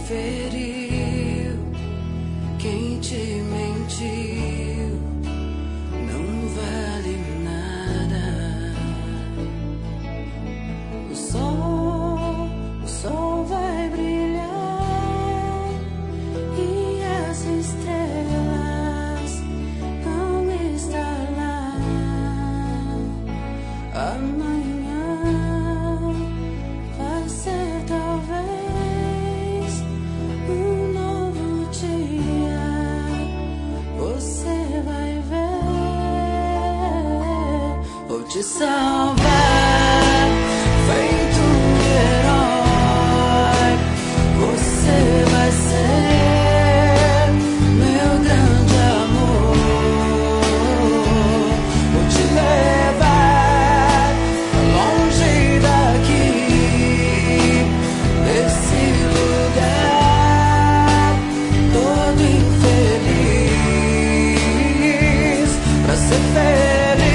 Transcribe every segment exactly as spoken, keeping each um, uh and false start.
feriu, quem te mentiu, não vale nada. O sol, o sol vai brilhar e as estrelas vão estar lá. Amanhã vai ser talvez um novo dia. Você vai ver, vou te salvar, feito um herói. Você vai ser meu grande amor. Vou te levar longe daqui, desse lugar todo infeliz, pra ser feliz.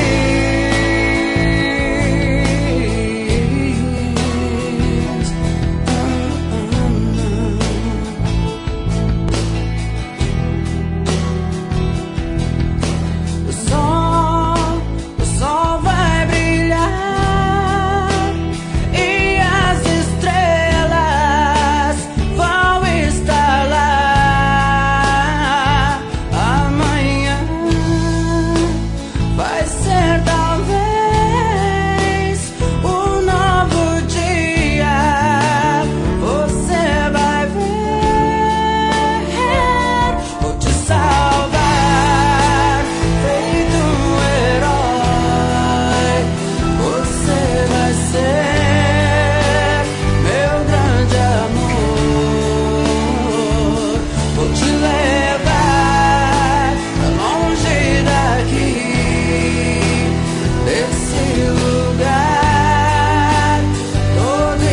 O sol, o sol vai brilhar e as estrelas vão estar lá. Amanhã vai ser talvez um novo dia. Você vai ver, vou te salvar, feito um herói. Você vai ser meu grande amor. Vou te levar pra longe daqui, desse lugar todo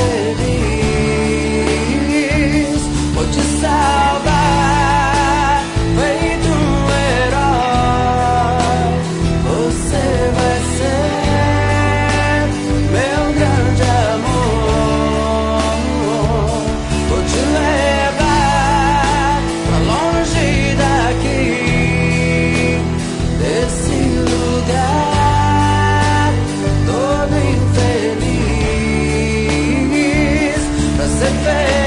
infeliz. Vou te salvar, feito um herói. Você vai ser meu grande amor. Vou te levar pra longe daqui, desse lugar todo infeliz, pra ser feliz.